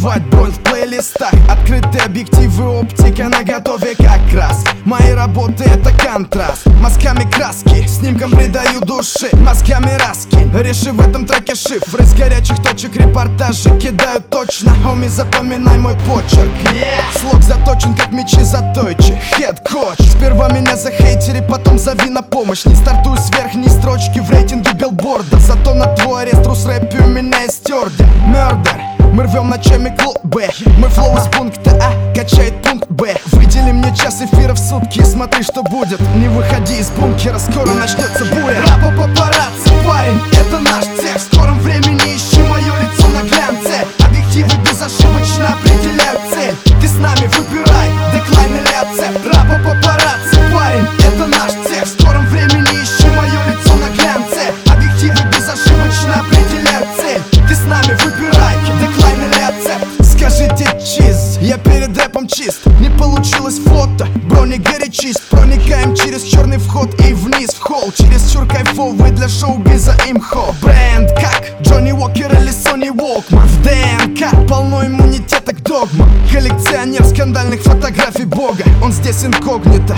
Отбивать бронь в плейлистах, открытые объективы, оптика наготове как раз. Мои работы это контраст, мазками краски, снимком придаю души, мозгами раски. Реши в этом треке шифр, из горячих точек репортажи кидаю точно. Хоми, запоминай мой почерк, слог заточен как мечи затойчи. Хед-коч, сперва меня захейтери, потом зови на помощь. Не стартую с верхней строчки в рейтинге билборда, зато на твой арест рус-рэпе у меня есть ордер. Мёрдер, мы рвем ночами клубы, мой флоу из пункта А качает пункт Б. Выдели мне час эфира в сутки, смотри, что будет. Не выходи из бункера, скоро начнется буря. Рапа-папарацци, парень, это наш цех. В скором времени ищи мое лицо на глянце. Объективы безошибочно определяют цель. Ты с нами, выбирай, деклайн или ацепт. Рапа-папарацци, парень, это наш цех. В скором времени ищи мое лицо на глянце. Объективы безошибочно определяют цель. Ты с нами, выбирай, деклайн или ацепт. Скажите чиз, я перед рэпом чист. Не получилось фото, брони горячист. Проникаем через черный вход и вниз в холл. Чересчур кайфовый для шоу-биза имхо. Бренд как Джонни Уокер или Сони Уолкман. В ДНК полно иммунитета к догмам. Коллекционер скандальных фотографий бога, он здесь инкогнито.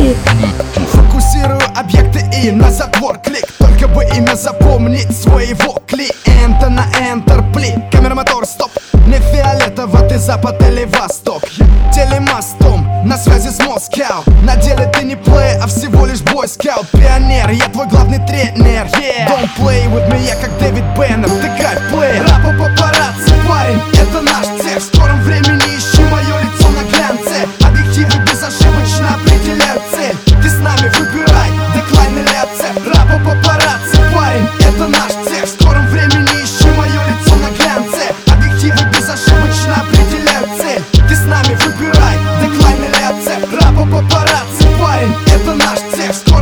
Фокусирую объекты и на затвор клик. Только бы имя запомнить своего клиента. На Enter, пли, камера, мотор, стоп. Не фиолетово, ты запад или восток. Телемостом, на связи с Москау. На деле ты не плей, а всего лишь бойскаут. Пионер, я твой главный тренер. Don't play with me, я как Дэвид Беннер. Ты кайф-плеер. Рапа-папарацци, парень, это наш цех. В скором времени ищи мое лицо на глянце. Объективы безошибочно определяют цель. Ты с нами, выбирай, деклайн или ацепт. Рапа-папарацци, парень, это наш цех. В скором времени ищи мое лицо на глянце. Объективы безошибочно определяют цель. Ты с нами, выбирай, деклайн или ацепт. Рапа-папарацци, парень, это наш цех.